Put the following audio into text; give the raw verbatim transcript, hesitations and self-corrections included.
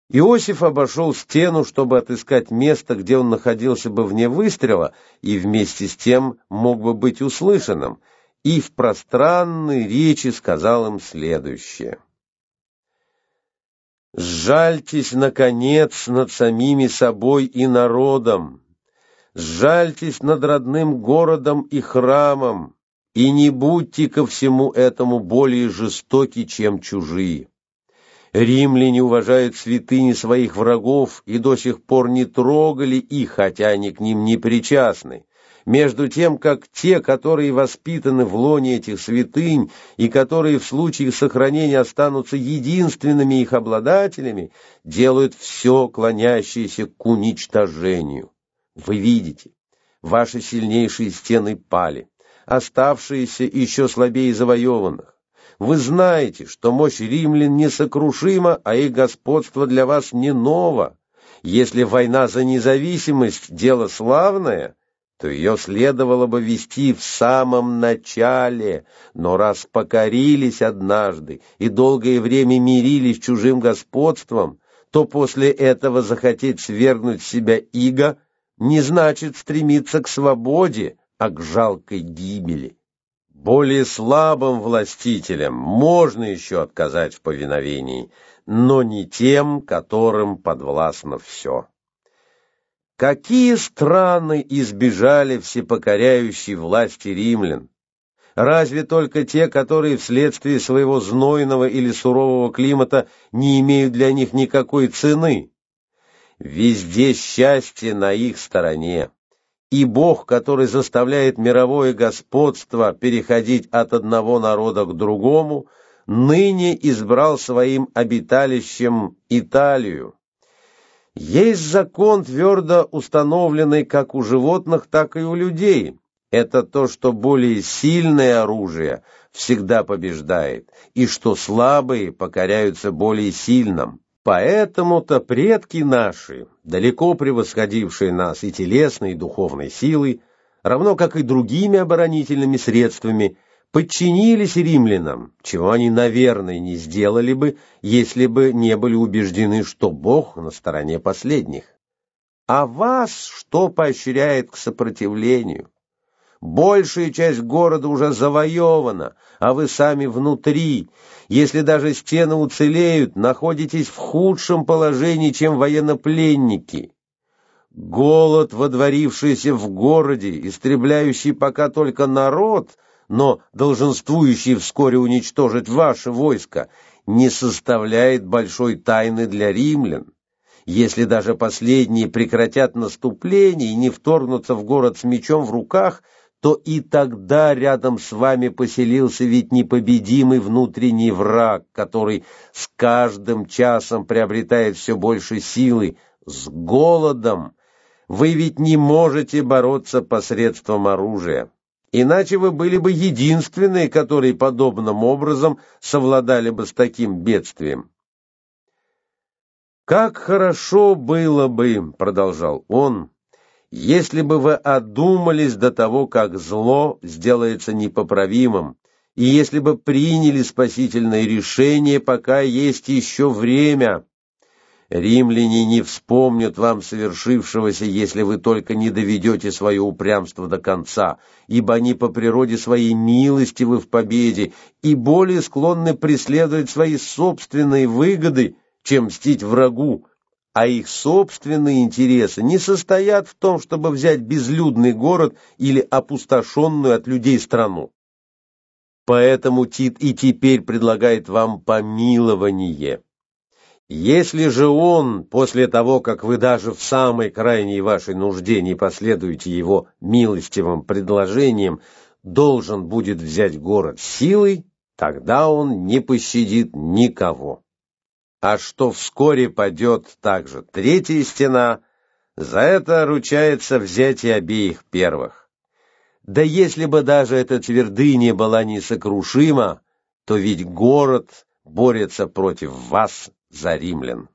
Иосиф обошел стену, чтобы отыскать место, где он находился бы вне выстрела и вместе с тем мог бы быть услышанным, и в пространной речи сказал им следующее. «Сжальтесь, наконец, над самими собой и народом, сжальтесь над родным городом и храмом, и не будьте ко всему этому более жестоки, чем чужие. Римляне уважают святыни своих врагов и до сих пор не трогали их, хотя они к ним не причастны, между тем, как те, которые воспитаны в лоне этих святынь и которые в случае их сохранения останутся единственными их обладателями, делают все, клонящееся к уничтожению. Вы видите, ваши сильнейшие стены пали, оставшиеся еще слабее завоеванных. Вы знаете, что мощь римлян несокрушима, а их господство для вас не ново. Если война за независимость – дело славное, то ее следовало бы вести в самом начале, но раз покорились однажды и долгое время мирились с чужим господством, то после этого захотеть свергнуть с себя иго не значит стремиться к свободе, а к жалкой гибели. Более слабым властителям можно еще отказать в повиновении, но не тем, которым подвластно все. Какие страны избежали всепокоряющей власти римлян? Разве только те, которые вследствие своего знойного или сурового климата не имеют для них никакой цены? Везде счастье на их стороне. И Бог, который заставляет мировое господство переходить от одного народа к другому, ныне избрал своим обиталищем Италию. Есть закон, твердо установленный как у животных, так и у людей. Это то, что более сильное оружие всегда побеждает, и что слабые покоряются более сильным. Поэтому-то предки наши, далеко превосходившие нас и телесной, и духовной силой, равно как и другими оборонительными средствами, подчинились римлянам, чего они, наверное, не сделали бы, если бы не были убеждены, что Бог на стороне последних. А вас что поощряет к сопротивлению? Большая часть города уже завоевана, а вы сами внутри. Если даже стены уцелеют, находитесь в худшем положении, чем военнопленники. Голод, водворившийся в городе, истребляющий пока только народ, но долженствующий вскоре уничтожить ваше войско, не составляет большой тайны для римлян. Если даже последние прекратят наступление и не вторгнутся в город с мечом в руках, то и тогда рядом с вами поселился ведь непобедимый внутренний враг, который с каждым часом приобретает все больше силы. С голодом вы ведь не можете бороться посредством оружия, иначе вы были бы единственные, которые подобным образом совладали бы с таким бедствием. «Как хорошо было бы, — продолжал он, — если бы вы одумались до того, как зло сделается непоправимым, и если бы приняли спасительное решение, пока есть еще время. Римляне не вспомнят вам совершившегося, если вы только не доведете свое упрямство до конца, ибо они по природе своей милостивы в победе и более склонны преследовать свои собственные выгоды, чем мстить врагу, а их собственные интересы не состоят в том, чтобы взять безлюдный город или опустошенную от людей страну. Поэтому Тит и теперь предлагает вам помилование. Если же он, после того, как вы даже в самой крайней вашей нужде не последуете его милостивым предложениям, должен будет взять город силой, тогда он не пощадит никого. А что вскоре падет также третья стена, за это ручается взятие обеих первых. Да если бы даже эта твердыня была несокрушима, то ведь город борется против вас за римлян.